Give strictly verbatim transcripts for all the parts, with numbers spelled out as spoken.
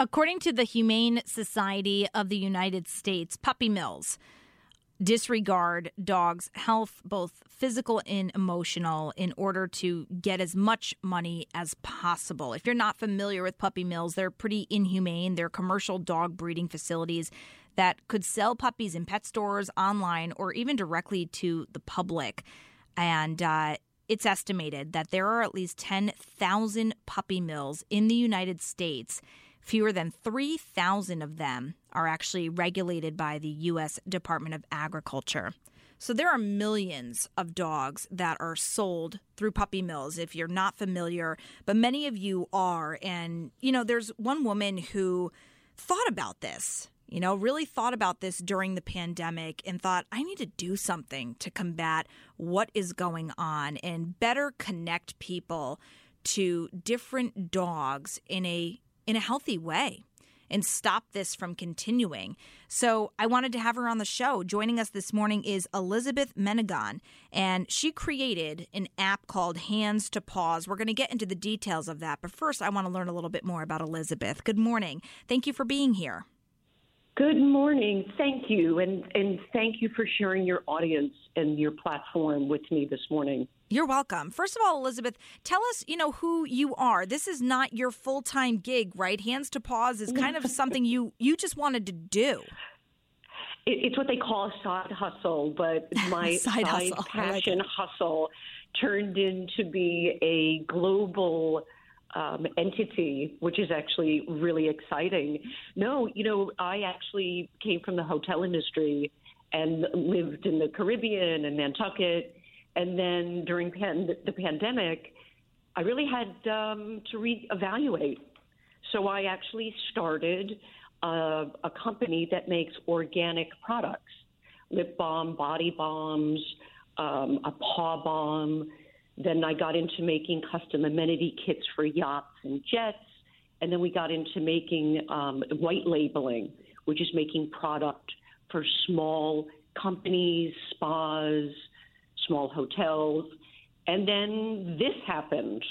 According to the Humane Society of the United States, puppy mills disregard dogs' health, both physical and emotional, in order to get as much money as possible. If you're not familiar with puppy mills, they're pretty inhumane. They're commercial dog breeding facilities that could sell puppies in pet stores, online, or even directly to the public. And uh, it's estimated that there are at least ten thousand puppy mills in the United States. Fewer than three thousand of them are actually regulated by the U S Department of Agriculture. So there are millions of dogs that are sold through puppy mills, if you're not familiar, but many of you are. And, you know, there's one woman who thought about this, you know, really thought about this during the pandemic and thought, I need to do something to combat what is going on and better connect people to different dogs in a in a healthy way and stop this from continuing. So I wanted to have her on the show. Joining us this morning is Elizabeth Menegon, and she created an app called Hands to Paws. We're going to get into the details of that, but first I want to learn a little bit more about Elizabeth. Good morning. Thank you for being here. Good morning. Thank you. And, and thank you for sharing your audience and your platform with me this morning. You're welcome. First of all, Elizabeth, tell us, you know, who you are. This is not your full-time gig, right? Hands to Paws is kind of something you, you just wanted to do. It, it's what they call a side hustle, but my side, side hustle. passion like hustle turned into be a global um, entity, which is actually really exciting. No, you know, I actually came from the hotel industry and lived in the Caribbean and Nantucket. And then during pan- the pandemic, I really had um, to reevaluate. So I actually started uh, a company that makes organic products, lip balm, body balms, um, a paw balm. Then I got into making custom amenity kits for yachts and jets. And then we got into making um, white labeling, which is making product for small companies, spas, small hotels, and then this happened.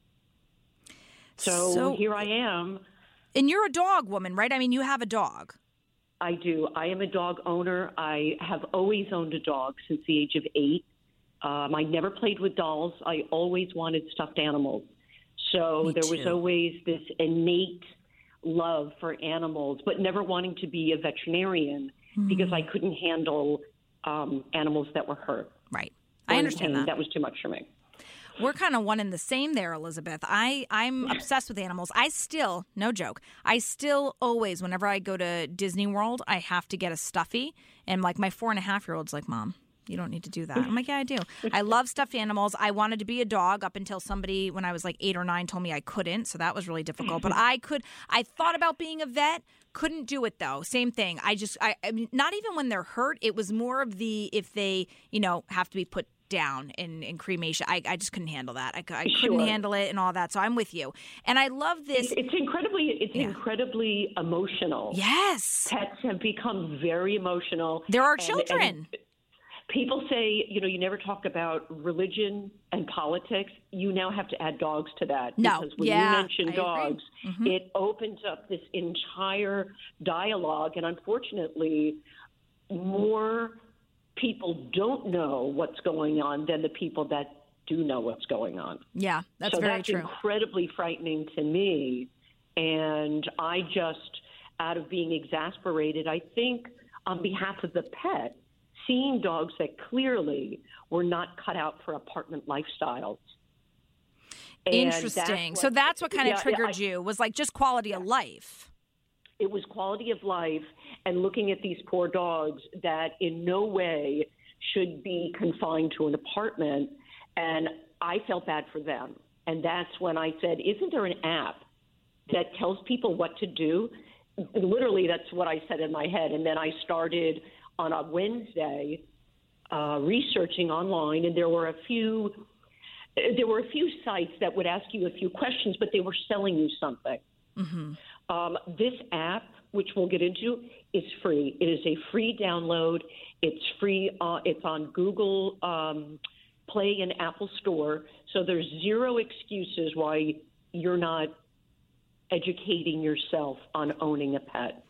So, so here I am. And you're a dog woman, right? I mean, you have a dog. I do. I am a dog owner. I have always owned a dog since the age of eight. Um, I never played with dolls. I always wanted stuffed animals. So Me there too. was always this innate love for animals, but never wanting to be a veterinarian mm. because I couldn't handle um, animals that were hurt. Right. I understand that. That was too much for me. We're kind of one and the same there, Elizabeth. I, I'm obsessed with animals. I still, no joke, I still always, whenever I go to Disney World, I have to get a stuffy. And like my four and a half year old's like, Mom, you don't need to do that. I'm like, yeah, I do. I love stuffed animals. I wanted to be a dog up until somebody, when I was like eight or nine, told me I couldn't. So that was really difficult. But I could, I thought about being a vet. Couldn't do it, though. Same thing. I just, I, I mean, not even when they're hurt. It was more of the, if they, you know, have to be put down in, in cremation. I, I just couldn't handle that. I, I couldn't Sure. handle it and all that. So I'm with you. And I love this. It's, it's incredibly, it's Yeah. incredibly emotional. Yes. Pets have become very emotional. There are and- children. and people say, you know, you never talk about religion and politics. You now have to add dogs to that. No. Because when Yeah, you mention I dogs, mm-hmm. it opens up this entire dialogue. And unfortunately, more people don't know what's going on than the people that do know what's going on. Yeah, that's so very that's true. incredibly frightening to me. And I just, out of being exasperated, I think on behalf of the pet, seeing dogs that clearly were not cut out for apartment lifestyles. And Interesting. that's So what, that's what kind of yeah, triggered I, you, was like just quality of life. It was quality of life and looking at these poor dogs that in no way should be confined to an apartment. And I felt bad for them. And that's when I said, isn't there an app that tells people what to do? Literally, that's what I said in my head. And then I started on a Wednesday uh, researching online, and there were a few there were a few sites that would ask you a few questions, but they were selling you something. Mm-hmm. Um, this app, which we'll get into, is free. It is a free download. It's free. Uh, it's on Google um, Play and Apple Store. So there's zero excuses why you're not educating yourself on owning a pet.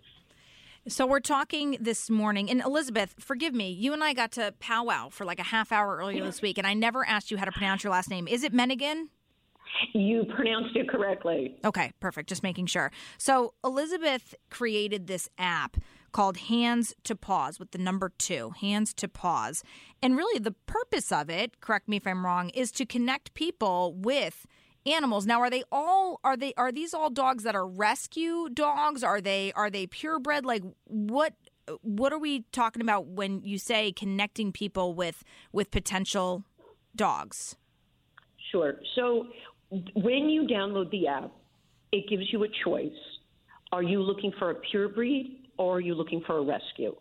So we're talking this morning, and Elizabeth, forgive me, you and I got to powwow for like a half hour earlier this week, and I never asked you how to pronounce your last name. Is it Menigan? You pronounced it correctly. Okay, perfect. Just making sure. So Elizabeth created this app called Hands to Paws with the number two, Hands to Paws. And really the purpose of it, correct me if I'm wrong, is to connect people with animals. Now, are they all are they are these all dogs that are rescue dogs? Are they are they purebred? Like what what are we talking about when you say connecting people with with potential dogs? Sure. So when you download the app, it gives you a choice. Are you looking for a pure breed or are you looking for a rescue?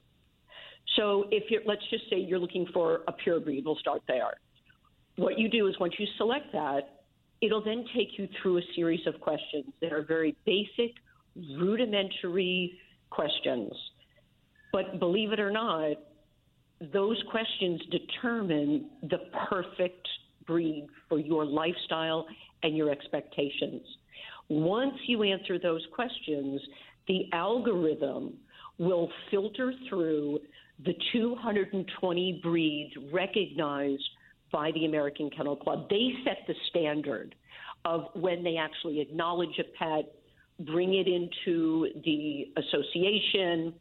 So if you're, let's just say you're looking for a pure breed, we'll start there. What you do is once you select that, it'll then take you through a series of questions that are very basic, rudimentary questions. But believe it or not, those questions determine the perfect breed for your lifestyle and your expectations. Once you answer those questions, the algorithm will filter through the two hundred twenty breeds recognized by the American Kennel Club. They set the standard of when they actually acknowledge a pet, bring it into the association.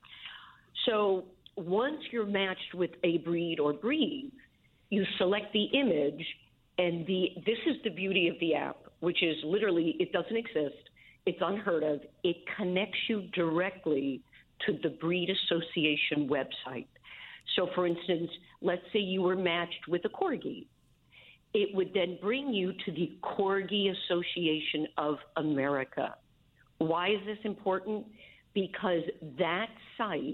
So once you're matched with a breed or breeds, you select the image, and the this is the beauty of the app, which is literally it doesn't exist. It's unheard of. It connects you directly to the Breed Association website. So, for instance, let's say you were matched with a Corgi. It would then bring you to the Corgi Association of America. Why is this important? Because that site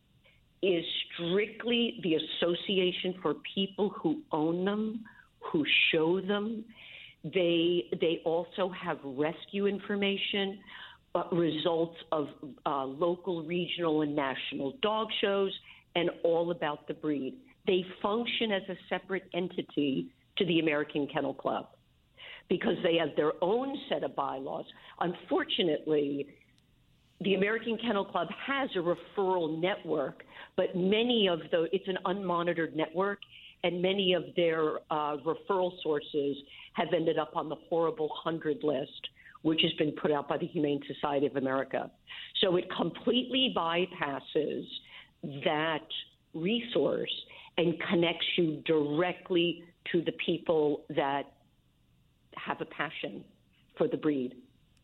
is strictly the association for people who own them, who show them. They they also have rescue information, uh, results of uh, local, regional, and national dog shows, and all about the breed. They function as a separate entity to the American Kennel Club because they have their own set of bylaws. Unfortunately, the American Kennel Club has a referral network, but many of the, it's an unmonitored network, and many of their uh, referral sources have ended up on the horrible hundred list, which has been put out by the Humane Society of America. So it completely bypasses that resource and connects you directly to the people that have a passion for the breed.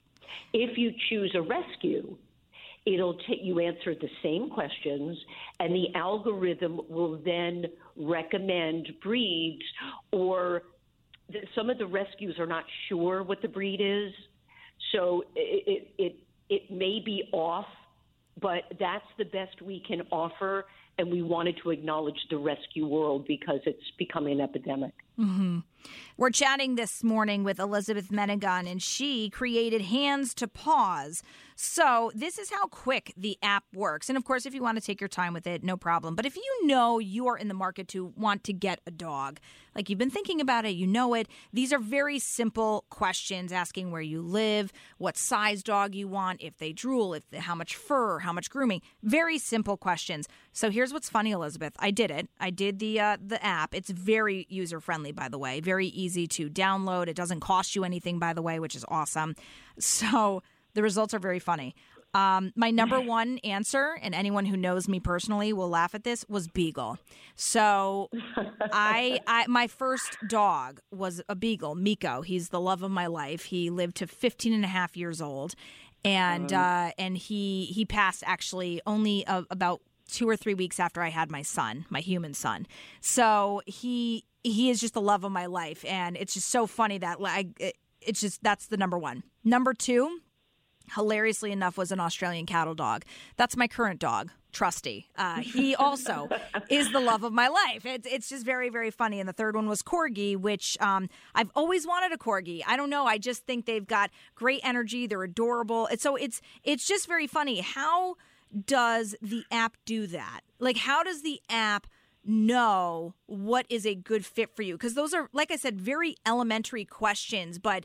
If you choose a rescue, it'll take you answer the same questions, and the algorithm will then recommend breeds, or th- some of the rescues are not sure what the breed is, so it, it it it may be off, but that's the best we can offer, and we wanted to acknowledge the rescue world because it's becoming an epidemic. Mm-hmm. We're chatting this morning with Elizabeth Menigan, and she created Hands to Paws. So this is how quick the app works. And, of course, if you want to take your time with it, no problem. But if you know you are in the market to want to get a dog, like you've been thinking about it, you know it, these are very simple questions asking where you live, what size dog you want, if they drool, if how much fur, how much grooming. Very simple questions. So here's what's funny, Elizabeth. I did it. I did the uh, the app. It's very user-friendly, by the way. Very easy to download. It doesn't cost you anything, by the way, which is awesome. So the results are very funny. Um, my number one answer, and anyone who knows me personally will laugh at this, was Beagle. So I, I, my first dog was a Beagle, Miko. He's the love of my life. He lived to fifteen and a half years old. And, um, uh, and he, he passed actually only uh, about two or three weeks after I had my son, my human son. So he, he is just the love of my life. And it's just so funny that I, it, it's just, that's the number one. Number two, hilariously enough, was an Australian cattle dog. That's my current dog, Trusty. Uh, he also is the love of my life. It's it's just very, very funny. And the third one was Corgi, which um, I've always wanted a Corgi. I don't know. I just think they've got great energy. They're adorable. And so it's it's just very funny. How does the app do that? Like, how does the app know what is a good fit for you? Because those are, like I said, very elementary questions, but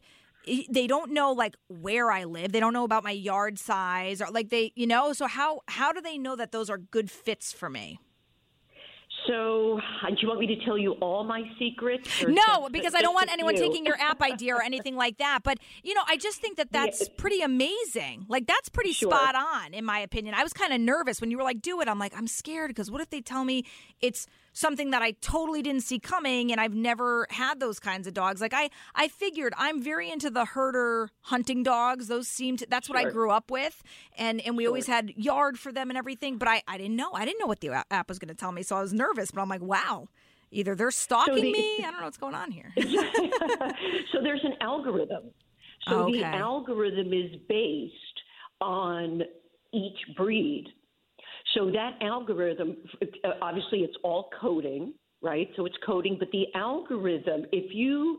they don't know like where I live. They don't know about my yard size or like they, you know, so how, how do they know that those are good fits for me? So, uh, do you want me to tell you all my secrets? No, just, because just I don't want anyone you? taking your app idea or anything like that. But, you know, I just think that that's yeah. pretty amazing. Like, that's pretty sure. spot on, in my opinion. I was kind of nervous when you were like, do it. I'm like, I'm scared because what if they tell me it's something that I totally didn't see coming and I've never had those kinds of dogs. Like, I, I figured I'm very into the herder hunting dogs. Those seemed to, that's what sure. I grew up with. And, and we sure. always had yard for them and everything. But I, I didn't know. I didn't know what the app was going to tell me. So I was nervous. But I'm like, wow. Either they're stalking so the, me. I don't know what's going on here. So there's an algorithm. So okay. the algorithm is based on each breed. So that algorithm, obviously it's all coding, right? So it's coding, but the algorithm, if you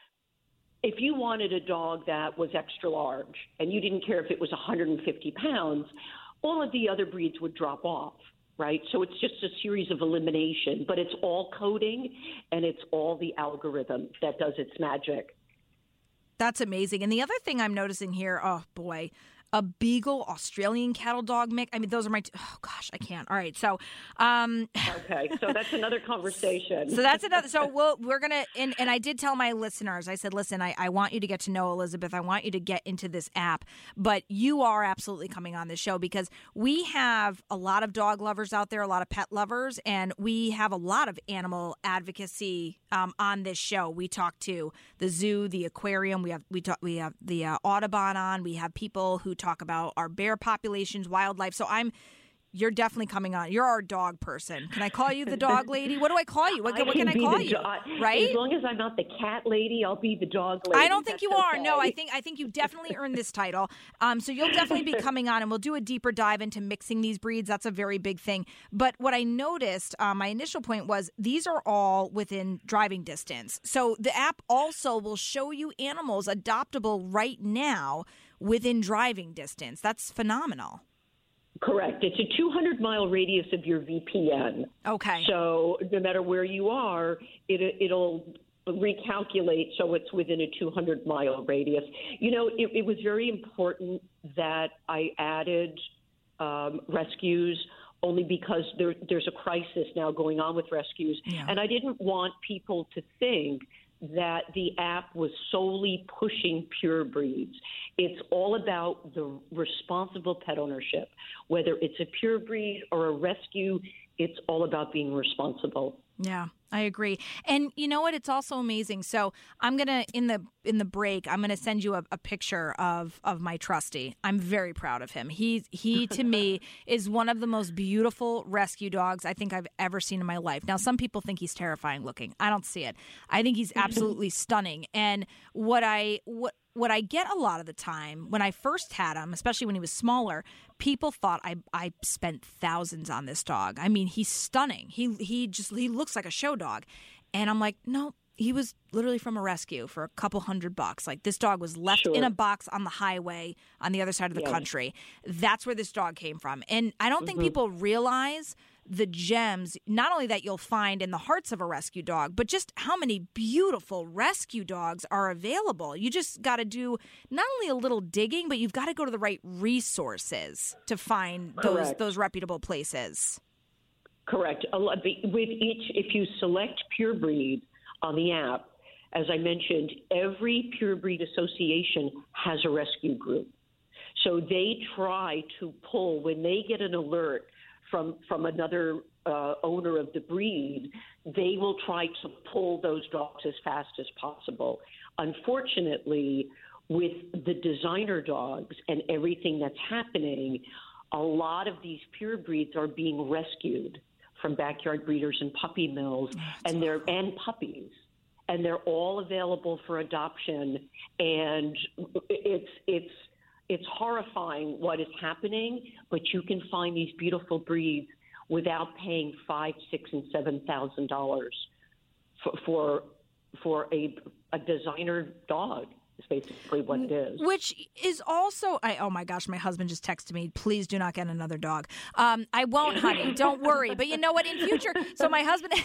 if you wanted a dog that was extra large and you didn't care if it was one hundred fifty pounds, all of the other breeds would drop off. Right. So it's just a series of elimination, but it's all coding and it's all the algorithm that does its magic. That's amazing. And the other thing I'm noticing here, oh, boy, a Beagle Australian cattle dog mix. I mean, those are my, t- oh gosh, I can't. All right. So, um, okay. So that's another conversation. So that's another, so we'll, we're going to, and, and I did tell my listeners, I said, listen, I, I want you to get to know Elizabeth. I want you to get into this app, but you are absolutely coming on this show because we have a lot of dog lovers out there, a lot of pet lovers, and we have a lot of animal advocacy um, on this show. We talk to the zoo, the aquarium. We have, we talk, we have the uh, Audubon on. We have people who talk about our bear populations, wildlife. So I'm, you're definitely coming on. You're our dog person. Can I call you the dog lady? What do I call you? What, what can I call you? Do- right? As long as I'm not the cat lady, I'll be the dog lady. I don't think That's you are. okay. No, I think I think you definitely earned this title. Um, so you'll definitely be coming on, and we'll do a deeper dive into mixing these breeds. That's a very big thing. But what I noticed, um, my initial point was these are all within driving distance. So the app also will show you animals adoptable right now within driving distance. That's phenomenal. Correct. It's a two hundred mile radius of your V P N. Okay. So no matter where you are, it, it'll recalculate so it's within a two hundred mile radius. You know, it, it was very important that I added um, rescues only because there, there's a crisis now going on with rescues. Yeah. And I didn't want people to think that the app was solely pushing pure breeds. It's all about the responsible pet ownership. Whether it's a pure breed or a rescue, it's all about being responsible. Yeah, I agree. And you know what? It's also amazing. So I'm going to, in the in the break, I'm going to send you a, a picture of, of my trusty. I'm very proud of him. He, he to me, is one of the most beautiful rescue dogs I think I've ever seen in my life. Now, some people think he's terrifying looking. I don't see it. I think he's absolutely stunning. And what I what What I get a lot of the time when I first had him, especially when he was smaller, people thought I I spent thousands on this dog. I mean, he's stunning. He he just he looks like a show dog. And I'm like, no, he was literally from a rescue for a couple hundred bucks. Like this dog was left Sure. in a box on the highway on the other side of the Yeah. country. That's where this dog came from. And I don't think Mhm. people realize the gems, not only that you'll find in the hearts of a rescue dog, but just how many beautiful rescue dogs are available. You just got to do not only a little digging, but you've got to go to the right resources to find those Correct. those reputable places. Correct. A lot- With each, if you select pure breed on the app, as I mentioned, every pure breed association has a rescue group. So they try to pull, when they get an alert from from another uh, owner of the breed, they will try to pull those dogs as fast as possible. Unfortunately, with the designer dogs and everything that's happening, a lot of these pure breeds are being rescued from backyard breeders and puppy mills, and they're and puppies, and they're all available for adoption. And it's it's it's horrifying what is happening, but you can find these beautiful breeds without paying five, six, and seven thousand dollars for for for a a designer dog. Is basically what it is. Which is also, I, oh my gosh, my husband just texted me, please do not get another dog. Um, I won't, honey, don't worry. But you know what, in future, so my husband...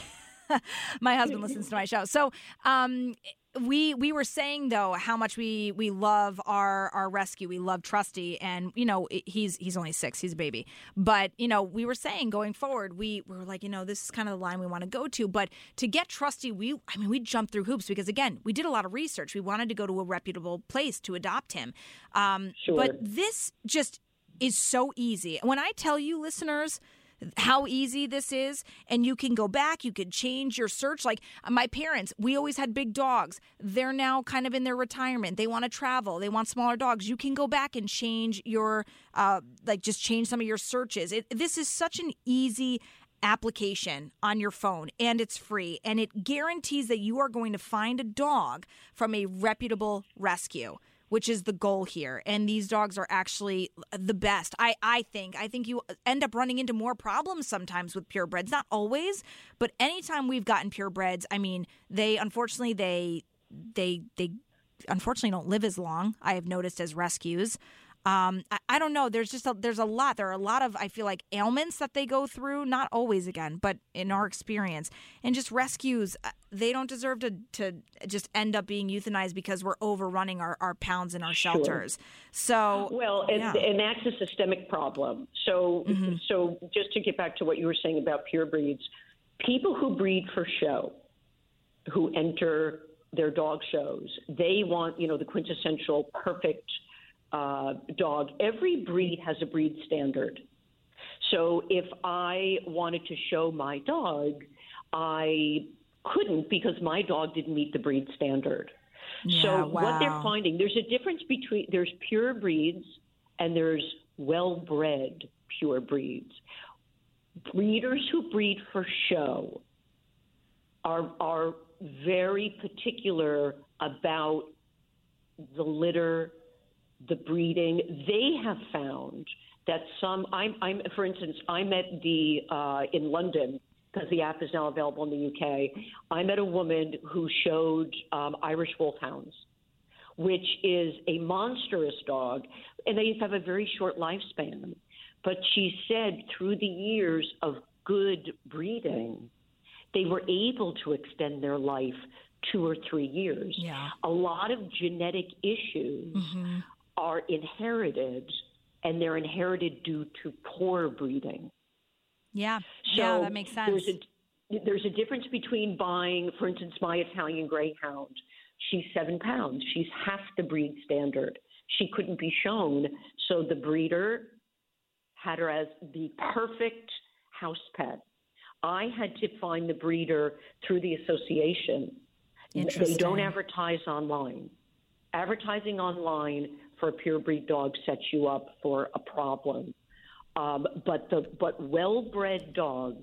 My husband listens to my show. So um, we we were saying, though, how much we, we love our, our rescue. We love Trusty. And, you know, he's he's only six. He's a baby. But, you know, we were saying going forward, we, we were like, you know, this is kind of the line we want to go to. But to get Trusty, we I mean, we jumped through hoops because, again, we did a lot of research. We wanted to go to a reputable place to adopt him. Um, sure. But this just is so easy. When I tell you, listeners, how easy this is, and you can go back, you could change your search. Like my parents, we always had big dogs. They're now kind of in their retirement. They want to travel. They want smaller dogs. You can go back and change your, uh, like just change some of your searches. It, this is such an easy application on your phone, and it's free, and it guarantees that you are going to find a dog from a reputable rescue, which is the goal here. And these dogs are actually the best. I, I think. I think you end up running into more problems sometimes with purebreds. Not always, but anytime we've gotten purebreds, I mean, they unfortunately they they they unfortunately don't live as long, I have noticed, as rescues. Um, I, I don't know. There's just a, there's a lot. There are a lot of, I feel like, ailments that they go through. Not always, again, but in our experience, and just rescues. They don't deserve to to just end up being euthanized because we're overrunning our, our pounds in our shelters. Sure. So well, and, yeah. and that's a systemic problem. So Mm-hmm. so just to get back to what you were saying about pure breeds, people who breed for show, who enter their dog shows, they want, you know, the quintessential perfect Uh, dog. Every breed has a breed standard. So if I wanted to show my dog, I couldn't because my dog didn't meet the breed standard. Yeah, so wow. what they're finding, there's a difference between, there's pure breeds and there's well-bred pure breeds. Breeders who breed for show are are very particular about the litter, the breeding. They have found that some, I'm, I'm for instance, I met the, uh, in London, because the app is now available in the U K, I met a woman who showed um, Irish Wolfhounds, which is a monstrous dog, and they have a very short lifespan. But she said through the years of good breeding, they were able to extend their life two or three years. Yeah. A lot of genetic issues mm-hmm. are inherited, and they're inherited due to poor breeding. Yeah, so yeah, that makes sense. There's a, there's a difference between buying, for instance, my Italian Greyhound. She's seven pounds. She's half the breed standard. She couldn't be shown, so the breeder had her as the perfect house pet. I had to find the breeder through the association. They don't advertise online. Advertising online for a pure breed dog sets you up for a problem. Um, but the but well-bred dogs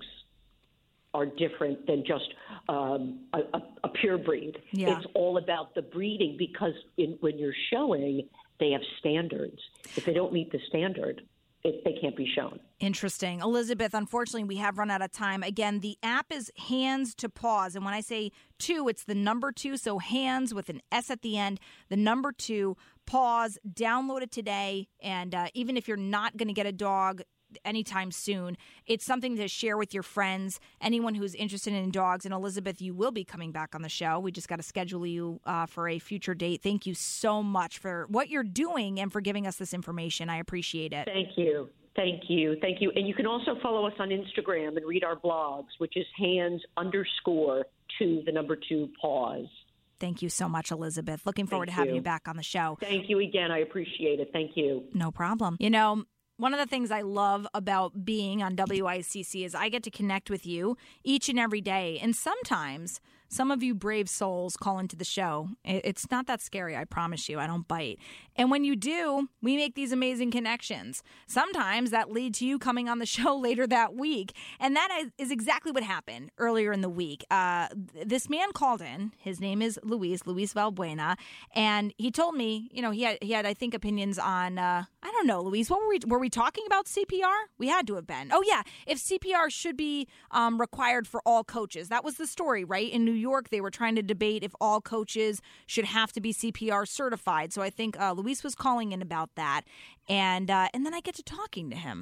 are different than just um, a, a, a pure breed. Yeah. It's all about the breeding because in, when you're showing, they have standards. If they don't meet the standard, it, they can't be shown. Interesting. Elizabeth, unfortunately, we have run out of time. Again, the app is Hands to Paws. And when I say two, it's the number two. So Hands with an S at the end, the number two, Paws. Download it today. And uh, even if you're not going to get a dog anytime soon, it's something to share with your friends, anyone who's interested in dogs. And Elizabeth, you will be coming back on the show. We just got to schedule you uh, for a future date. Thank you so much for what you're doing and for giving us this information. I appreciate it. Thank you. Thank you. Thank you. And you can also follow us on Instagram and read our blogs, which is hands underscore to the number two paws. Thank you so much, Elizabeth. Looking forward Thank to having you. you back on the show. Thank you again. I appreciate it. Thank you. No problem. You know, one of the things I love about being on W I C C is I get to connect with you each and every day. And sometimes some of you brave souls call into the show. It's not that scary, I promise you. I don't bite. And when you do, we make these amazing connections. Sometimes that leads to you coming on the show later that week. And that is exactly what happened earlier in the week. Uh, this man called in. His name is Luis, Luis Valbuena. And he told me, you know, he had, he had I think, opinions on, uh, I don't know, Luis, what were we, were we talking about C P R? We had to have been. Oh, yeah, if C P R should be um, required for all coaches. That was the story, right? In New York, they were trying to debate if all coaches should have to be C P R certified. So I think uh, Luis was calling in about that. And uh, and then I get to talking to him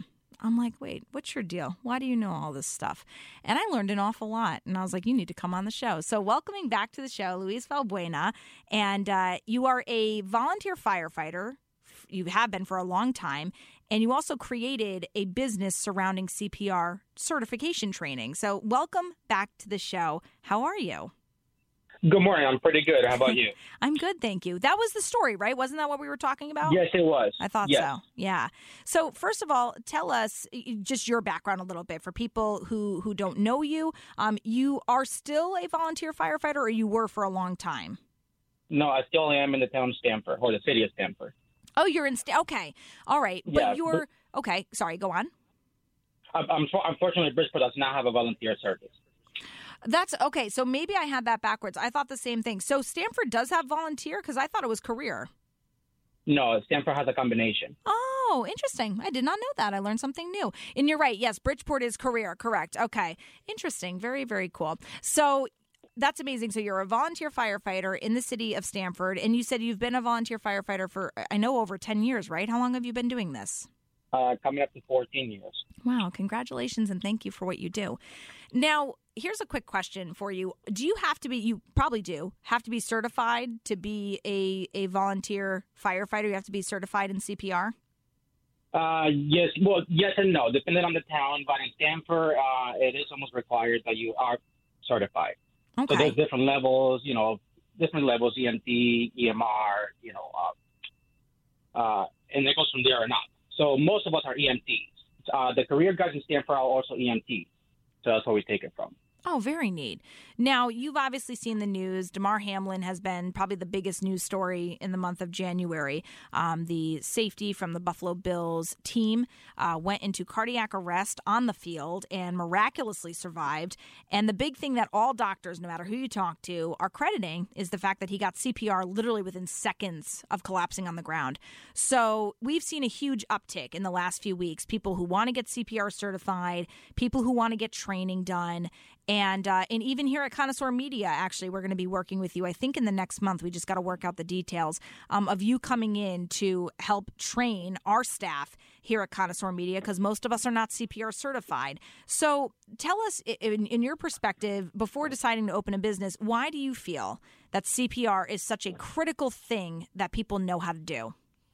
I'm like, wait, what's your deal? Why do you know all this stuff? And I learned an awful lot. And I was like, you need to come on the show. So welcoming back to the show, Luis Valbuena. And uh, you are a volunteer firefighter. You have been for a long time. And you also created a business surrounding C P R certification training. So welcome back to the show. How are you? Good morning. I'm pretty good. How about you? I'm good, thank you. That was the story, right? Wasn't that what we were talking about? Yes, it was. I thought yes. so. Yeah. So first of all, tell us just your background a little bit for people who, who don't know you. Um, you are still a volunteer firefighter, or you were for a long time? No, I still am in the town of Stamford, or the city of Stamford. Oh, you're in St- okay. All right. But yeah, you're – okay. Sorry, go on. I'm, I'm unfortunately, Bridgeport does not have a volunteer service. That's okay. So maybe I had that backwards. I thought the same thing. So Stamford does have volunteer, because I thought it was career. No, Stamford has a combination. Oh, interesting. I did not know that. I learned something new. And you're right. Yes, Bridgeport is career. Correct. Okay. Interesting. Very, very cool. So that's amazing. So you're a volunteer firefighter in the city of Stamford, and you said you've been a volunteer firefighter for, I know, over ten years, right? How long have you been doing this? Uh, coming up to fourteen years. Wow. Congratulations, and thank you for what you do. Now, here's a quick question for you. Do you have to be, you probably do, have to be certified to be a, a volunteer firefighter? You have to be certified in C P R? Uh, yes. Well, yes and no, depending on the town. But in Stamford, uh, it is almost required that you are certified. Okay. So there's different levels, you know, different levels, E M T, E M R, you know, uh, uh, and it goes from there or not. So most of us are E M Ts. Uh, the career guys in Stanford are also E M Ts. So that's where we take it from. Oh, very neat. Now, you've obviously seen the news. Damar Hamlin has been probably the biggest news story in the month of January. Um, the safety from the Buffalo Bills team uh, went into cardiac arrest on the field and miraculously survived. And the big thing that all doctors, no matter who you talk to, are crediting is the fact that he got C P R literally within seconds of collapsing on the ground. So we've seen a huge uptick in the last few weeks. People who want to get C P R certified, people who want to get training done. And uh, and even here at Connoisseur Media, actually, we're going to be working with you, I think, in the next month. We just got to work out the details um, of you coming in to help train our staff here at Connoisseur Media, because most of us are not C P R certified. So tell us, in, in your perspective, before deciding to open a business, why do you feel that C P R is such a critical thing that people know how to do?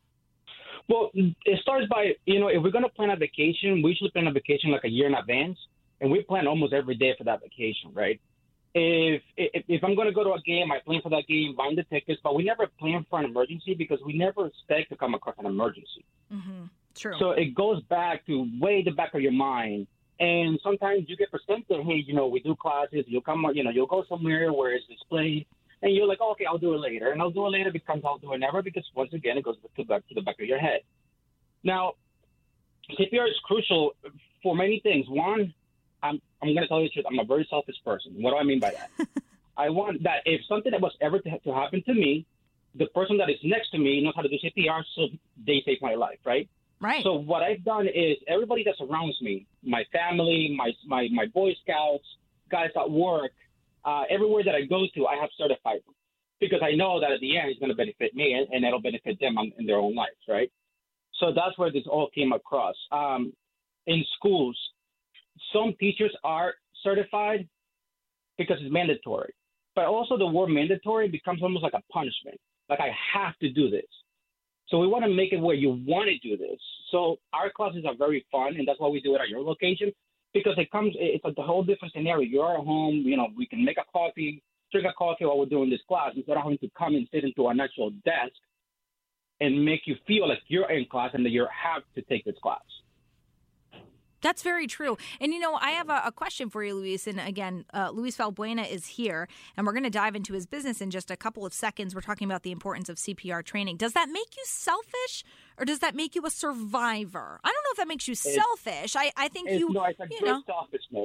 Well, it starts by, you know, if we're going to plan a vacation, we usually plan a vacation like a year in advance. And we plan almost every day for that vacation, right? If if, if I'm going to go to a game, I plan for that game, buying the tickets, but we never plan for an emergency because we never expect to come across an emergency. Mm-hmm. True. So it goes back to way the back of your mind. And sometimes you get presented, hey, you know, we do classes, you'll come, you know, you'll go somewhere where it's displayed, and you're like, oh, okay, I'll do it later. And I'll do it later becomes I'll do it never, because once again, it goes to, back, to the back of your head. Now, C P R is crucial for many things. One, I'm, I'm going to tell you the truth. I'm a very selfish person. What do I mean by that? I want that if something that was ever to, to happen to me, the person that is next to me knows how to do C P R, so they save my life, right? Right. So what I've done is everybody that surrounds me, my family, my my, my Boy Scouts, guys at work, uh, everywhere that I go to, I have certified them, because I know that at the end it's going to benefit me and, and it'll benefit them on, in their own lives, right? So that's where this all came across. Um, in schools, some teachers are certified because it's mandatory, but also the word mandatory becomes almost like a punishment. Like, I have to do this. So we want to make it where you want to do this. So our classes are very fun, and that's why we do it at your location, because it comes, it's a whole different scenario. You're at home, you know, we can make a coffee, drink a coffee while we're doing this class, instead of having to come and sit into an actual desk and make you feel like you're in class and that you have to take this class. That's very true. And, you know, I have a, a question for you, Luis. And again, uh, Luis Valbuena is here, and we're going to dive into his business in just a couple of seconds. We're talking about the importance of C P R training. Does that make you selfish, or does that make you a survivor? I don't know if that makes you it's, selfish. I, I think it's, you, no, it's a you good know. selfishness.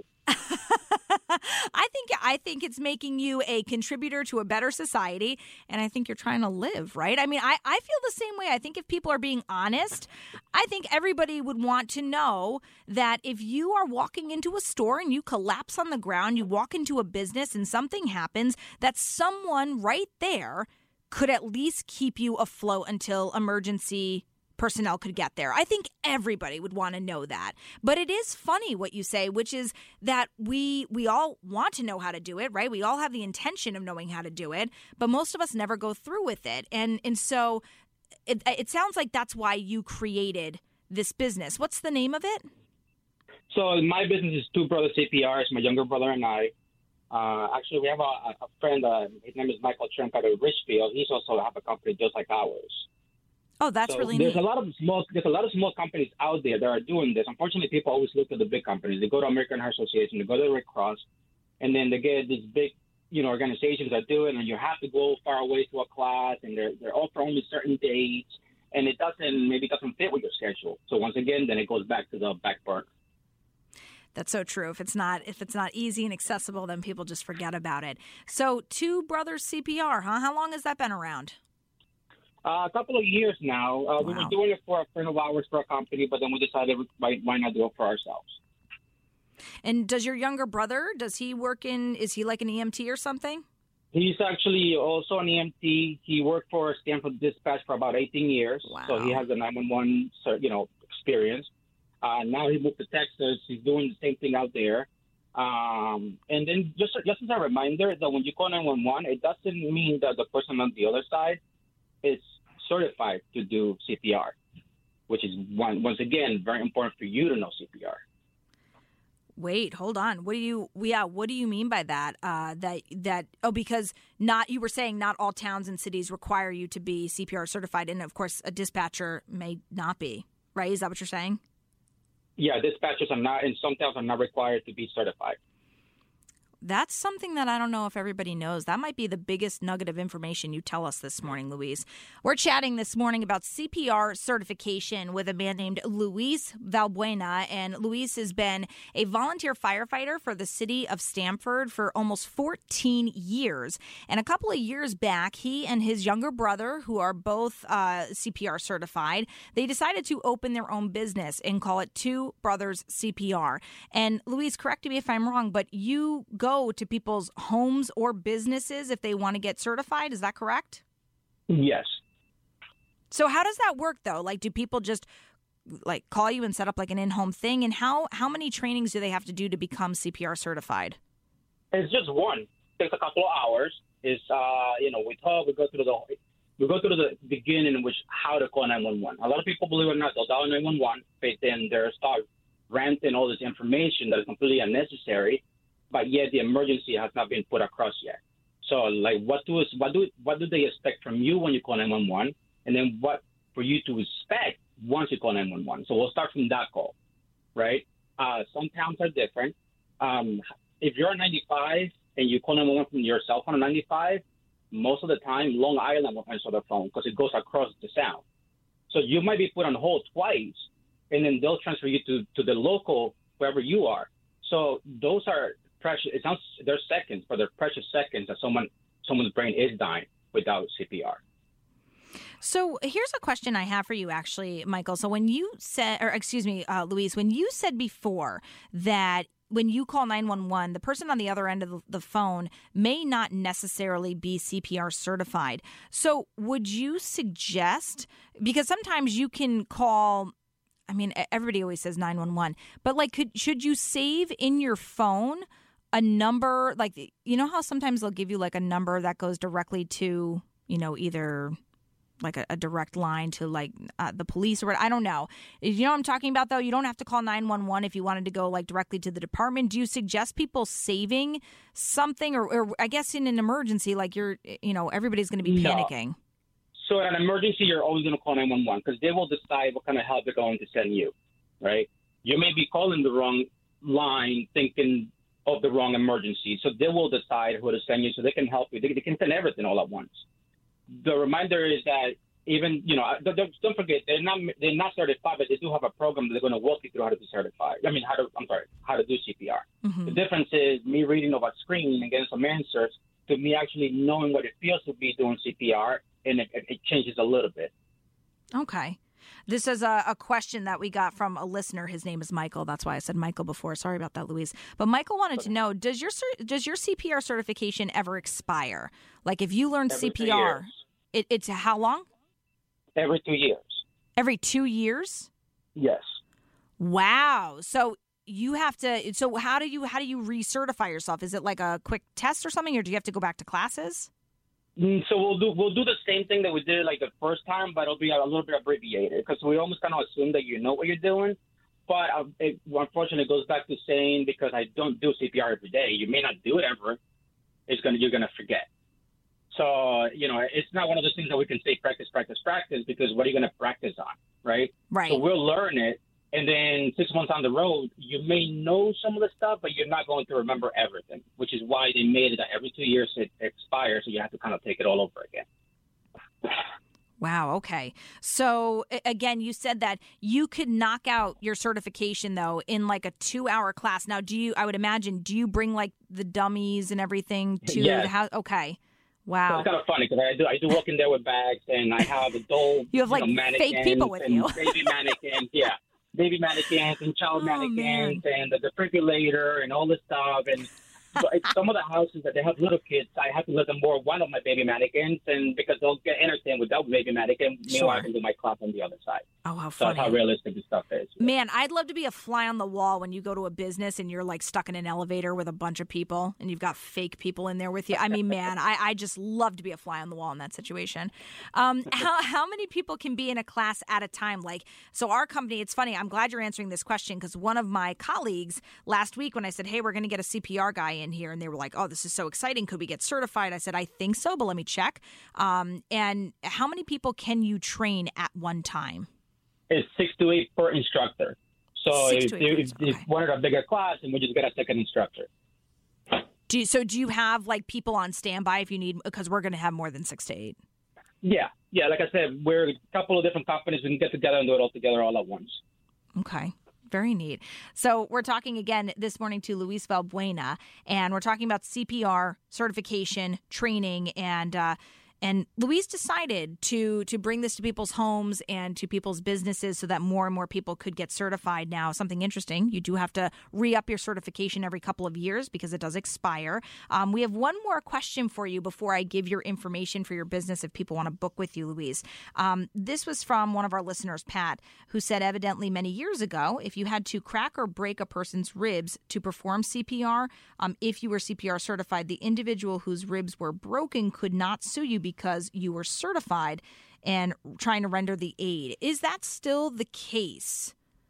I think I think it's making you a contributor to a better society, and I think you're trying to live, right? I mean, I, I feel the same way. I think if people are being honest, I think everybody would want to know that if you are walking into a store and you collapse on the ground, you walk into a business and something happens, that someone right there could at least keep you afloat until emergency personnel could get there. I think everybody would want to know that. But it is funny what you say, which is that we we all want to know how to do it, right? We all have the intention of knowing how to do it, but most of us never go through with it. And and so it, it sounds like that's why you created this business. What's the name of it? So my business is Two Brothers C P Rs, my younger brother and I. Uh, actually, we have a, a friend, uh, his name is Michael Trump out of Richfield. He's also have a company just like ours. Oh, that's so really there's neat. a lot of small there's a lot of small companies out there that are doing this. Unfortunately, people always look at the big companies. They go to American Heart Association, they go to the Red Cross, and then they get these big, you know, organizations that do it, and you have to go far away to a class, and they're they're all for only certain dates, and it doesn't maybe doesn't fit with your schedule. So once again, then it goes back to the back burner. That's so true. If it's not if it's not easy and accessible, then people just forget about it. So Two Brothers C P R, huh? How long has that been around? Uh, a couple of years now. Uh, wow. We were doing it for a friend of ours for a company, but then we decided why, why not do it for ourselves. And does your younger brother, does he work in, is he like an E M T or something? He's actually also an E M T. He worked for Stanford Dispatch for about eighteen years. Wow. So he has a nine one one, you know, experience. Uh, now he moved to Texas. He's doing the same thing out there. Um, and then just, just as a reminder that when you call nine one one, it doesn't mean that the person on the other side is certified to do C P R, which is, one, once again, very important for you to know C P R. Wait, hold on. What do you, yeah, what do you mean by that? Uh, that, that, oh, because not, you were saying not all towns and cities require you to be C P R certified. And of course, a dispatcher may not be, right? Is that what you're saying? Yeah, dispatchers are not, in some towns, are not required to be certified. That's something that I don't know if everybody knows. That might be the biggest nugget of information you tell us this morning, Luis. We're chatting this morning about C P R certification with a man named Luis Valbuena. And Luis has been a volunteer firefighter for the city of Stamford for almost fourteen years. And a couple of years back, he and his younger brother, who are both uh, C P R certified, they decided to open their own business and call it Two Brothers C P R. And Luis, correct me if I'm wrong, but you go to people's homes or businesses if they want to get certified. Is that correct? Yes. So how does that work, though? Like, do people just like call you and set up like an in-home thing? And how how many trainings do they have to do to become C P R certified? It's just one. It takes a couple of hours. It's uh, you know, we talk, we go through the we go through the beginning in which how to call nine one one. A lot of people, believe it or not, they'll dial nine one one, but then they start ranting all this information that is completely unnecessary. But yet the emergency has not been put across yet. So, like, what do what do what do they expect from you when you call nine one one, and then what for you to expect once you call nine one one? So we'll start from that call, right? Uh, some towns are different. Um, if you're on ninety-five and you call nine one one from your cell phone on ninety-five, most of the time Long Island will answer the phone because it goes across the sound. So you might be put on hold twice, and then they'll transfer you to, to the local wherever you are. So those are precious. It sounds they're seconds, but they're precious seconds that someone someone's brain is dying without C P R. So here's a question I have for you, actually, Michael. So when you said, or excuse me, uh, Luis, when you said before that when you call nine one one, the person on the other end of the, the phone may not necessarily be C P R certified. So would you suggest, because sometimes you can call, I mean, everybody always says nine one one, but like, could should you save in your phone a number, like, you know how sometimes they'll give you like a number that goes directly to, you know, either like a, a direct line to like uh, the police or what, I don't know. You know what I'm talking about, though? You don't have to call nine one one if you wanted to go like directly to the department. Do you suggest people saving something, or, or I guess in an emergency, like you're, you know, everybody's going to be panicking? No. So in an emergency, you're always going to call nine one one because they will decide what kind of help they're going to send you, right? You may be calling the wrong line thinking of the wrong emergency. So they will decide who to send you so they can help you. They, they can send everything all at once. The reminder is that even, you know, don't, don't forget, they're not they're not certified, but they do have a program that they're going to walk you through how to be certified. I mean, how to, I'm sorry, how to do C P R. Mm-hmm. The difference is me reading over a screen and getting some answers to me actually knowing what it feels to be doing C P R, and it, it changes a little bit. Okay. This is a, a question that we got from a listener. His name is Michael. That's why I said Michael before. Sorry about that, Luis. But Michael wanted to know, does your does your C P R certification ever expire? Like if you learned Every C P R, it, it's how long? Every two years. Every two years? Yes. Wow. So you have to. So how do you how do you recertify yourself? Is it like a quick test or something, or do you have to go back to classes? Mm, So we'll do we'll do the same thing that we did like the first time, but it'll be a little bit abbreviated because we almost kind of assume that you know what you're doing. But uh, it, unfortunately, it goes back to saying because I don't do C P R every day, you may not do it ever. It's gonna you're gonna forget. So you know, it's not one of those things that we can say practice, practice, practice because what are you gonna practice on, right? Right. So we'll learn it, and then six months on the road, you may know some of the stuff, but you're not going to remember everything. Which is why they made it that every two years it expires, so you have to kind of take it all over again. Wow. Okay. So a- again, you said that you could knock out your certification though in like a two-hour class. Now, do you? I would imagine. Do you bring like the dummies and everything to Yes. the house? Okay. So Wow. it's kind of funny because I do I do walk in there with bags, and I have adult You have, like, know, mannequins fake people with and you. baby mannequins, yeah, baby mannequins and child Oh, mannequins and the defibrillator and all this stuff. And so it's some of the houses that they have little kids, I have to let them borrow one of my baby mannequins, and because they'll get entertained without baby mannequin, meanwhile Sure. I can do my class on the other side. Oh, how So that's how funny. realistic this stuff is. Man, I'd love to be a fly on the wall when you go to a business and you're like stuck in an elevator with a bunch of people and you've got fake people in there with you. I mean, man, I, I just love to be a fly on the wall in that situation. Um, how, how many people can be in a class at a time? Like, so our company, it's funny, I'm glad you're answering this question because one of my colleagues last week when I said, hey, we're going to get a C P R guy in here, and they were like, oh, this is so exciting. Could we get certified? I said, I think so, but let me check. Um, and how many people can you train at one time? It's six to eight per instructor. So Six if, to eight if, per- if okay. one of a bigger class, and we just get a second instructor. Do you, so do you have like people on standby if you need, because we're going to have more than six to eight? Yeah, yeah. Like I said, we're a couple of different companies. We can get together and do it all together all at once. Okay. Very neat. So we're talking again this morning to Luis Valbuena, and we're talking about C P R certification, training, and uh, and Luis decided to to bring this to people's homes and to people's businesses so that more and more people could get certified. Now, something interesting, you do have to re-up your certification every couple of years because it does expire. Um, we have one more question for you before I give your information for your business if people want to book with you, Luis. Um, this was from one of our listeners, Pat, who said evidently many years ago, if you had to crack or break a person's ribs to perform C P R, um, if you were C P R certified, the individual whose ribs were broken could not sue you because you were certified and trying to render the aid. Is that still the case?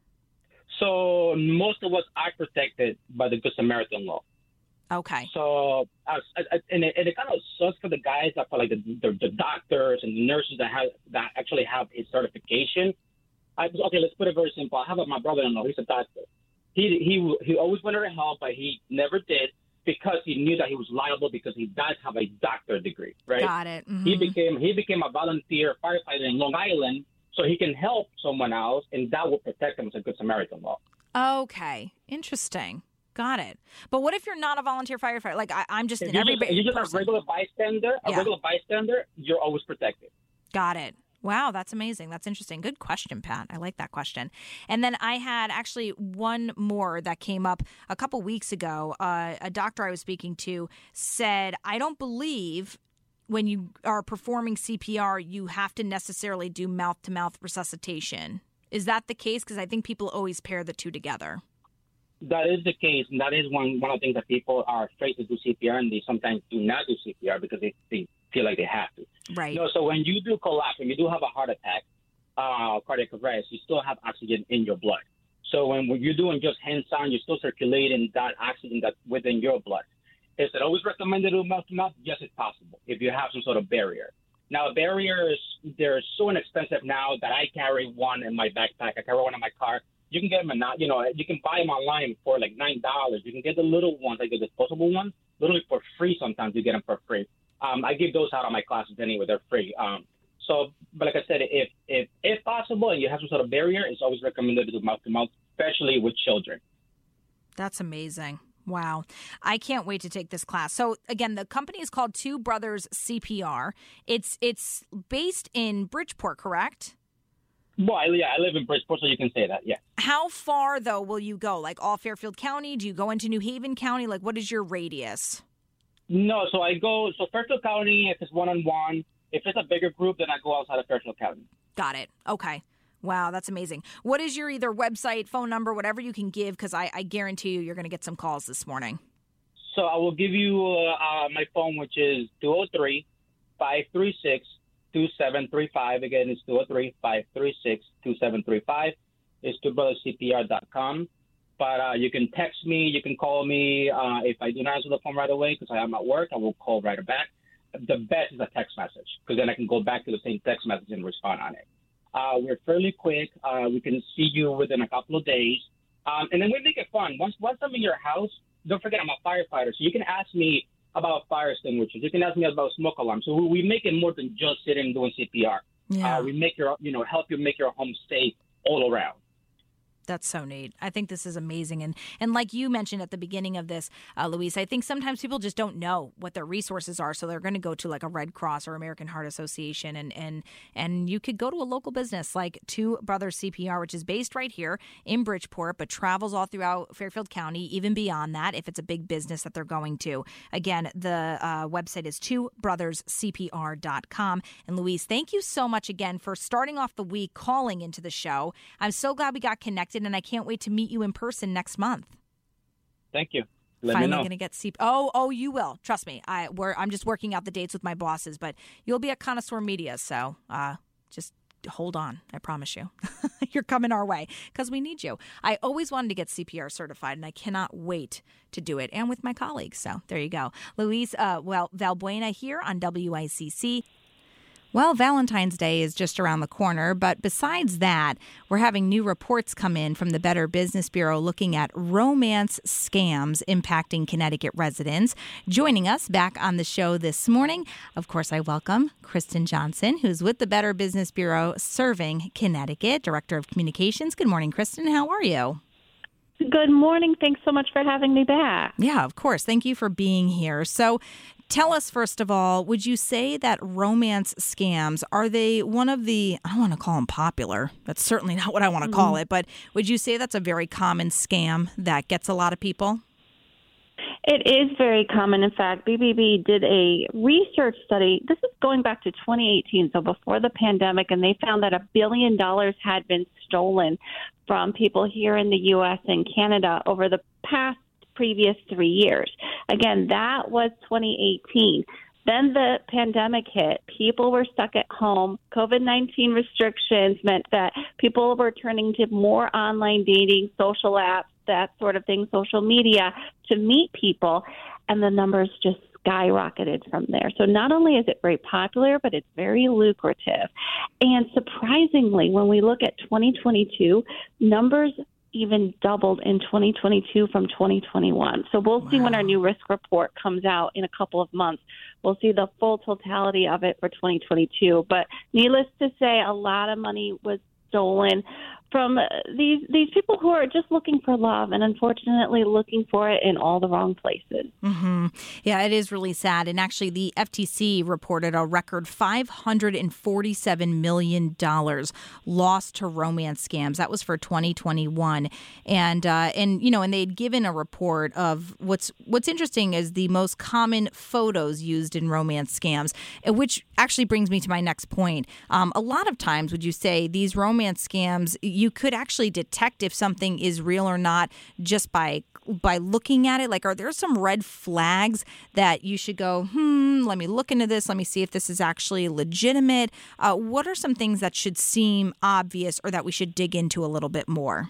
So most of us are protected by the Good Samaritan law. Okay. So uh, and, it, and it kind of sucks for the guys that for like the, the, the doctors and the nurses that have that actually have a certification. I, okay, let's put it very simple. I have a, my brother-in-law. He's a doctor. He he he always wanted to help, but he never did because he knew that he was liable because he does have a doctorate degree, right? Got it. Mm-hmm. He became he became a volunteer firefighter in Long Island, so he can help someone else, and that will protect him as a Good Samaritan law. Okay. Interesting. Got it. But what if you're not a volunteer firefighter? Like I, I'm just If an you're everybody. just, if you're just person. a regular bystander, a Yeah. regular bystander, you're always protected. Got it. Wow, that's amazing. That's interesting. Good question, Pat. I like that question. And then I had actually one more that came up a couple weeks ago. Uh, a doctor I was speaking to said, I don't believe when you are performing C P R, you have to necessarily do mouth-to-mouth resuscitation. Is that the case? Because I think people always pair the two together. That is the case, and that is one one of the things that people are afraid to do C P R, and they sometimes do not do C P R because they, they feel like they have to. Right. You know, so when you do collapse, when you do have a heart attack, uh, cardiac arrest, you still have oxygen in your blood. So when you're doing just hands-on, you're still circulating that oxygen that's within your blood. Is it always recommended to do mouth-to-mouth? Yes, it's possible if you have some sort of barrier. Now, barriers, they're so inexpensive now that I carry one in my backpack. I carry one in my car. You can get them, not, you know, you can buy them online for like nine dollars. You can get the little ones, like the disposable ones, literally for free. Sometimes you get them for free. Um, I give those out on my classes anyway. They're free. Um, so, but like I said, if, if if possible and you have some sort of barrier, it's always recommended to do mouth-to-mouth, especially with children. That's amazing. Wow. I can't wait to take this class. So again, the company is called Two Brothers C P R. It's it's based in Bridgeport, correct? Well, I, yeah, I live in Bridgeport, so you can say that, yeah. How far, though, will you go? Like all Fairfield County? Do you go into New Haven County? Like what is your radius? No, so I go, so Fairfield County, if it's one-on-one. If it's a bigger group, then I go outside of Fairfield County. Got it. Okay. Wow, that's amazing. What is your either website, phone number, whatever you can give, because I, I guarantee you you're going to get some calls this morning. So I will give you uh, uh, my phone, which is two oh three, five three six, two seven three five. Again, it's two oh three, five three six, two seven three five. It's two brothers C P R dot com. But uh, you can text me, you can call me. Uh, if I do not answer the phone right away because I am at work, I will call right back. The best is a text message because then I can go back to the same text message and respond on it. Uh, we're fairly quick. Uh, we can see you within a couple of days. Um, and then we make it fun. Once, once I'm in your house, don't forget I'm a firefighter, so you can ask me about fire extinguishers. You can ask me about smoke alarms. So we make it more than just sitting and doing C P R. Yeah. Uh, we make your, you know, help you make your home safe all around. That's so neat. I think this is amazing. And and like you mentioned at the beginning of this, uh, Luis, I think sometimes people just don't know what their resources are. So they're going to go to like a Red Cross or American Heart Association. And, and, and you could go to a local business like Two Brothers C P R, which is based right here in Bridgeport, but travels all throughout Fairfield County, even beyond that, if it's a big business that they're going to. Again, the uh, website is two brothers C P R dot com. And Luis, thank you so much again for starting off the week calling into the show. I'm so glad we got connected. And I can't wait to meet you in person next month. Thank you. Let Finally me know. going to get C P R. Oh, oh, you will. Trust me. I, we're, I'm just working out the dates with my bosses, but you'll be at Connoisseur Media, so uh, just hold on. I promise you. You're coming our way because we need you. I always wanted to get C P R certified, and I cannot wait to do it, and with my colleagues. So there you go. Luis uh, well, Valbuena here on W I C C. Well, Valentine's Day is just around the corner, but besides that, we're having new reports come in from the Better Business Bureau looking at romance scams impacting Connecticut residents. Joining us back on the show this morning, of course, I welcome Kristen Johnson, who's with the Better Business Bureau serving Connecticut, Director of Communications. Good morning, Kristen. How are you? Good morning. Thanks so much for having me back. Yeah, of course. Thank you for being here. So tell us, first of all, would you say that romance scams, are they one of the, I don't want to call them popular. That's certainly not what I want to call mm-hmm. it. But would you say that's a very common scam that gets a lot of people? It is very common. In fact, B B B did a research study. This is going back to twenty eighteen, so before the pandemic, and they found that a billion dollars had been stolen from people here in the U S and Canada over the past previous three years. Again, that was twenty eighteen. Then the pandemic hit. People were stuck at home. COVID nineteen restrictions meant that people were turning to more online dating, social apps, that sort of thing, social media to meet people, and the numbers just skyrocketed from there. So not only is it very popular, but it's very lucrative. And surprisingly, when we look at twenty twenty-two, numbers even doubled in twenty twenty-two from twenty twenty-one. So we'll wow. see when our new risk report comes out in a couple of months. We'll see the full totality of it for twenty twenty-two. But needless to say, a lot of money was stolen from these these people who are just looking for love and unfortunately looking for it in all the wrong places. Mm-hmm. Yeah, it is really sad. And actually, the F T C reported a record five hundred forty-seven million dollars lost to romance scams. That was for twenty twenty-one. And, uh, and you know, and they'd given a report of what's what's interesting is the most common photos used in romance scams, which actually brings me to my next point. Um, a lot of times, would you say, these romance scams, you could actually detect if something is real or not just by by looking at it? Like, are there some red flags that you should go, hmm, let me look into this. Let me see if this is actually legitimate. Uh, what are some things that should seem obvious or that we should dig into a little bit more?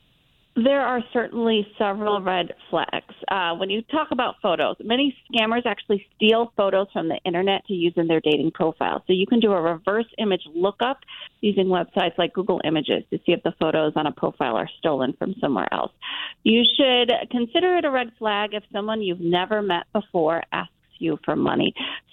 There are certainly several red flags. Uh, when you talk about photos, many scammers actually steal photos from the internet to use in their dating profile. So you can do a reverse image lookup using websites like Google Images to see if the photos on a profile are stolen from somewhere else. You should consider it a red flag if someone you've never met before asks you for money,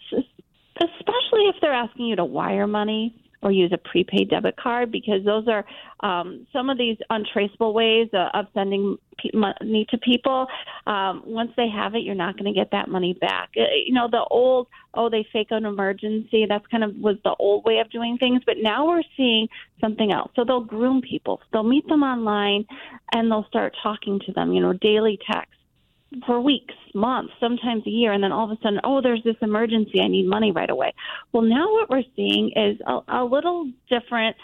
especially if they're asking you to wire money or use a prepaid debit card, because those are um, some of these untraceable ways uh, of sending pe- money to people. Um, once they have it, you're not going to get that money back. Uh, you know, the old, oh, they fake an emergency, that's kind of was the old way of doing things. But now we're seeing something else. So they'll groom people. They'll meet them online, and they'll start talking to them, you know, daily text for weeks, months, sometimes a year, and then all of a sudden, oh, there's this emergency, I need money right away. Well, now what we're seeing is a, a little different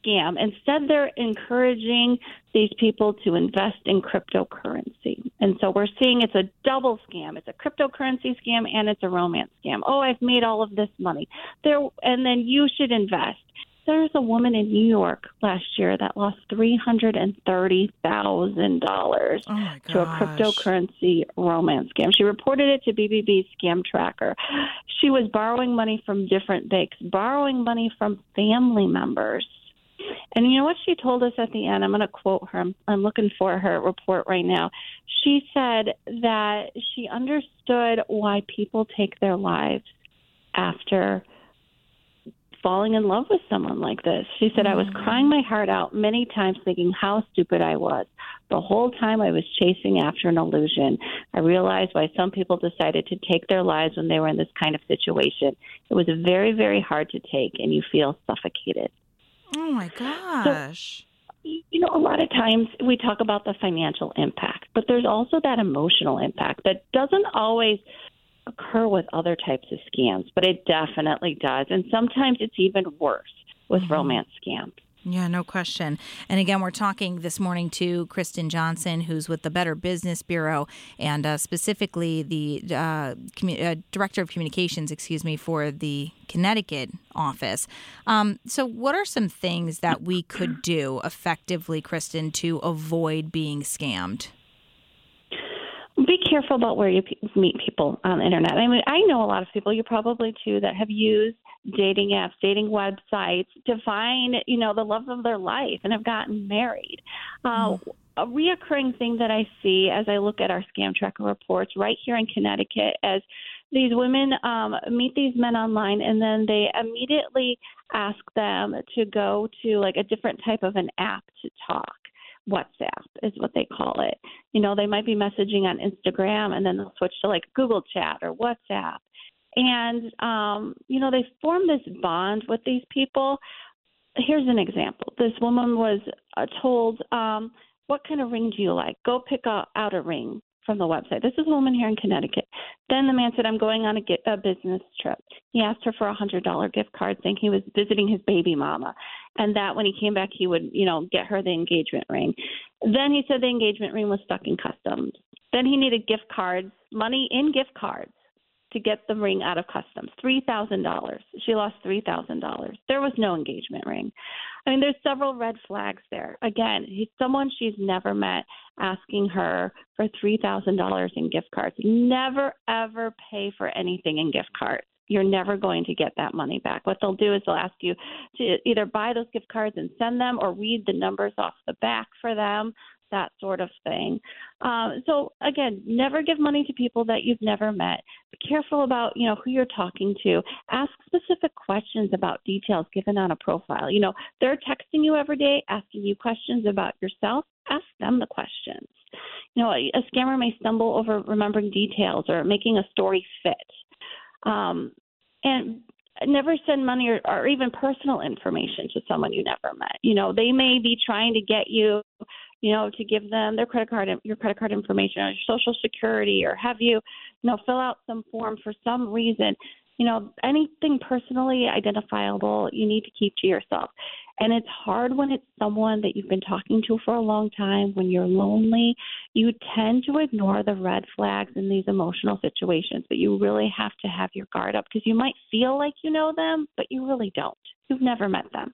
scam. Instead, they're encouraging these people to invest in cryptocurrency. And so we're seeing it's a double scam. It's a cryptocurrency scam and it's a romance scam. Oh, I've made all of this money. There, and then you should invest. There's a woman in New York last year that lost three hundred thirty thousand dollars oh to a cryptocurrency romance scam. She reported it to B B B Scam Tracker. She was borrowing money from different banks, borrowing money from family members. And you know what she told us at the end? I'm going to quote her. I'm, I'm looking for her report right now. She said that she understood why people take their lives after falling in love with someone like this. She said, I was crying my heart out many times thinking how stupid I was. The whole time I was chasing after an illusion. I realized why some people decided to take their lives when they were in this kind of situation. It was very, very hard to take, and you feel suffocated. Oh, my gosh. So, you know, a lot of times we talk about the financial impact, but there's also that emotional impact that doesn't always occur with other types of scams, but it definitely does. And sometimes it's even worse with mm-hmm. romance scams. Yeah, no question. And again, we're talking this morning to Kristen Johnson, who's with the Better Business Bureau and uh, specifically the uh, commu- uh, Director of Communications, excuse me, for the Connecticut office. Um, so what are some things that we could do effectively, Kristen, to avoid being scammed? Be careful about where you pe- meet people on the internet. I mean, I know a lot of people, you probably too, that have used dating apps, dating websites to find, you know, the love of their life and have gotten married. Uh, mm. A reoccurring thing that I see as I look at our Scam Tracker reports right here in Connecticut as these women um, meet these men online and then they immediately ask them to go to like a different type of an app to talk. WhatsApp is what they call it. You know, they might be messaging on Instagram and then they'll switch to like Google Chat or WhatsApp. And, um, you know, they form this bond with these people. Here's an example. This woman was uh, told, um, what kind of ring do you like? Go pick a, out a ring from the website. This is a woman here in Connecticut. Then the man said, I'm going on a, get, a business trip. He asked her for a one hundred dollars gift card saying he was visiting his baby mama and that when he came back, he would, you know, get her the engagement ring. Then he said the engagement ring was stuck in customs. Then he needed gift cards, money in gift cards to get the ring out of customs, three thousand dollars. She lost three thousand dollars. There was no engagement ring. I mean, there's several red flags there. Again, he's someone she's never met asking her for three thousand dollars in gift cards. Never, ever pay for anything in gift cards. You're never going to get that money back. What they'll do is they'll ask you to either buy those gift cards and send them or read the numbers off the back for them, that sort of thing. Um, so, again, never give money to people that you've never met. Be careful about, you know, who you're talking to. Ask specific questions about details given on a profile. You know, they're texting you every day, asking you questions about yourself. Ask them the questions. You know, a, a scammer may stumble over remembering details or making a story fit. Um, and never send money or, or even personal information to someone you never met. You know, they may be trying to get you, you know, to give them their credit card, your credit card information or your social security or have you, you know, fill out some form for some reason. You know, anything personally identifiable you need to keep to yourself. And it's hard when it's someone that you've been talking to for a long time. When you're lonely, you tend to ignore the red flags in these emotional situations, but you really have to have your guard up because you might feel like you know them, but you really don't. You've never met them.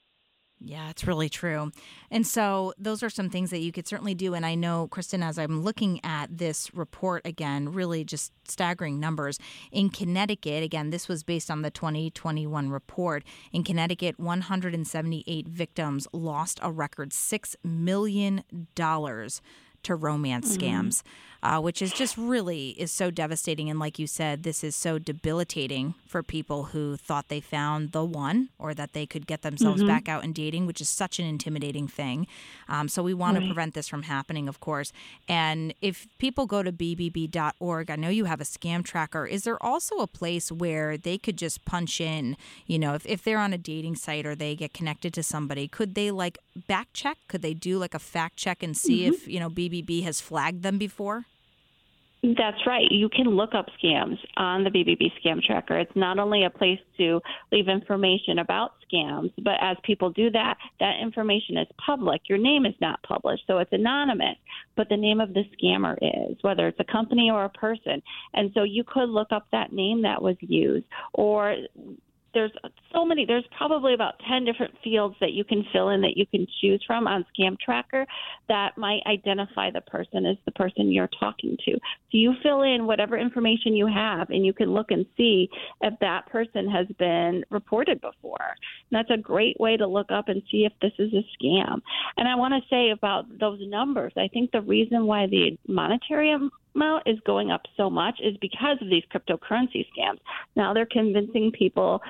Yeah, it's really true. And so those are some things that you could certainly do. And I know, Kristen, as I'm looking at this report again, really just staggering numbers. In Connecticut, again, this was based on the twenty twenty-one report. In Connecticut, one hundred seventy-eight victims lost a record six million dollars to romance mm-hmm. scams, uh, which is just really is so devastating. And like you said, this is so debilitating for people who thought they found the one or that they could get themselves mm-hmm. back out in dating, which is such an intimidating thing. Um, so we want right. to prevent this from happening, of course. And if people go to B B B dot org, I know you have a scam tracker. Is there also a place where they could just punch in, you know, if, if they're on a dating site or they get connected to somebody, could they like back check? Could they do like a fact check and see mm-hmm. if, you know, B B B has flagged them before? That's right. You can look up scams on the B B B Scam Tracker. It's not only a place to leave information about scams, but as people do that, that information is public. Your name is not published, so it's anonymous, but the name of the scammer is, whether it's a company or a person. And so you could look up that name that was used, or there's so many, there's probably about ten different fields that you can fill in that you can choose from on Scam Tracker that might identify the person as the person you're talking to. So you fill in whatever information you have, and you can look and see if that person has been reported before. And that's a great way to look up and see if this is a scam. And I want to say about those numbers, I think the reason why the monetary amount is going up so much is because of these cryptocurrency scams. Now they're convincing people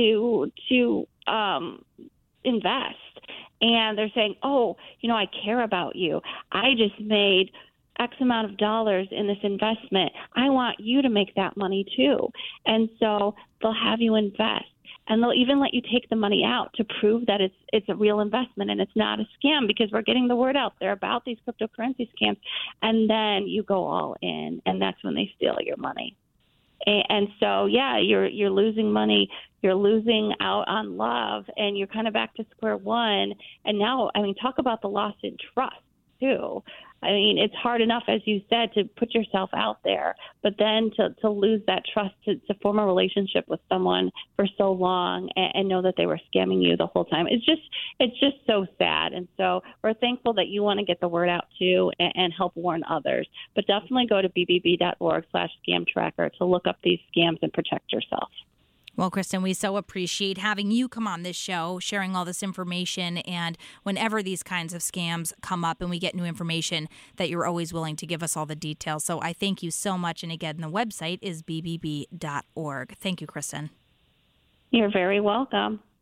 to to um, invest, and they're saying, "Oh, you know, I care about you. I just made X amount of dollars in this investment. I want you to make that money too." And so they'll have you invest. And they'll even let you take the money out to prove that it's it's a real investment and it's not a scam, because we're getting the word out there about these cryptocurrency scams. And then you go all in, and that's when they steal your money. And, and so, yeah, you're you're losing money. You're losing out on love, and you're kind of back to square one. And now, I mean, talk about the loss in trust, too. I mean, it's hard enough, as you said, to put yourself out there, but then to, to lose that trust, to, to form a relationship with someone for so long and, and know that they were scamming you the whole time. It's just it's just so sad. And so we're thankful that you want to get the word out, too, and, and help warn others. But definitely go to b b b dot org slash scam tracker to look up these scams and protect yourself. Well, Kristen, we so appreciate having you come on this show, sharing all this information, and whenever these kinds of scams come up and we get new information, that you're always willing to give us all the details. So I thank you so much. And again, the website is b b b dot org. Thank you, Kristen. You're very welcome.